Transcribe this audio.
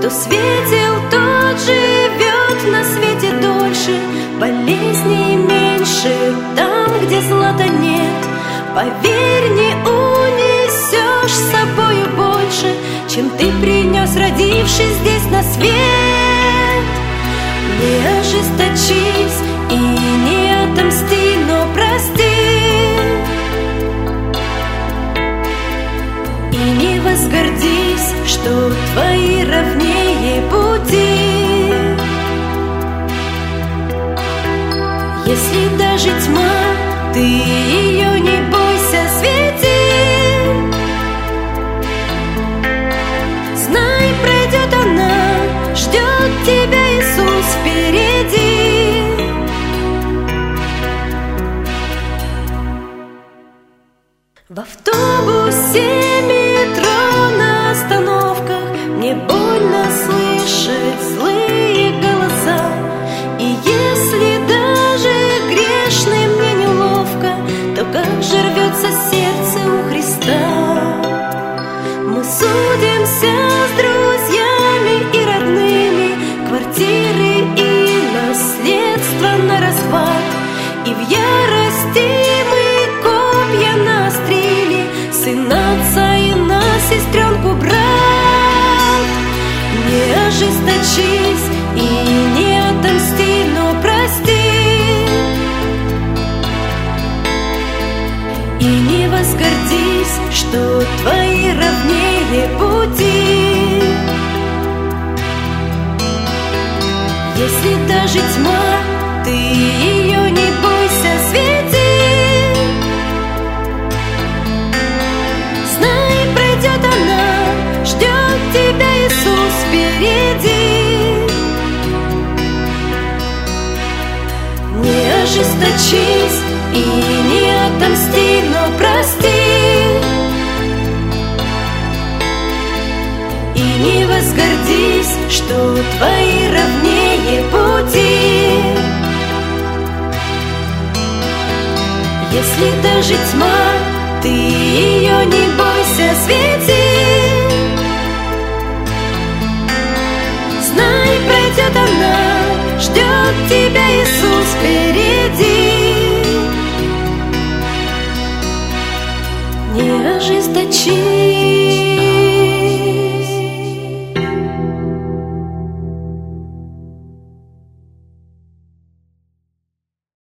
Кто светил, тот живет на свете дольше, болезней меньше там, где злата нет. Поверь, не унесешь с собою больше, чем ты принес, родившись здесь на свет. Не ожесточись и не отомсти, но прости. И не возгордись, что твои ровнее пути. Если даже тьма, ты ее не бойся, свети. Знай, пройдет она, ждет тебя Иисус впереди. В автобусе, метро, на остановках мне больно слышать злые голоса. И если даже грешным мне неловко, то как же рвется сердце у Христа. Мы судимся с друзьями и родными, квартиры и наследство на расхват. И в ярости мы копья наострили, сын отца и на сестренку брат. Не ожесточись и не отомсти, но прости. И не возгордись, что твои ровнее пути. Если даже тьма, ты ее не бойся, свети. Знай, пройдет она, ждет тебя Иисус впереди. Не ожесточись и не отомсти, но прости. И не возгордись, что твои ровнее пути. Если даже тьма, ты ее не бойся, свети. Знай, пройдет она, ждет тебя Иисус впереди. Не ожесточись.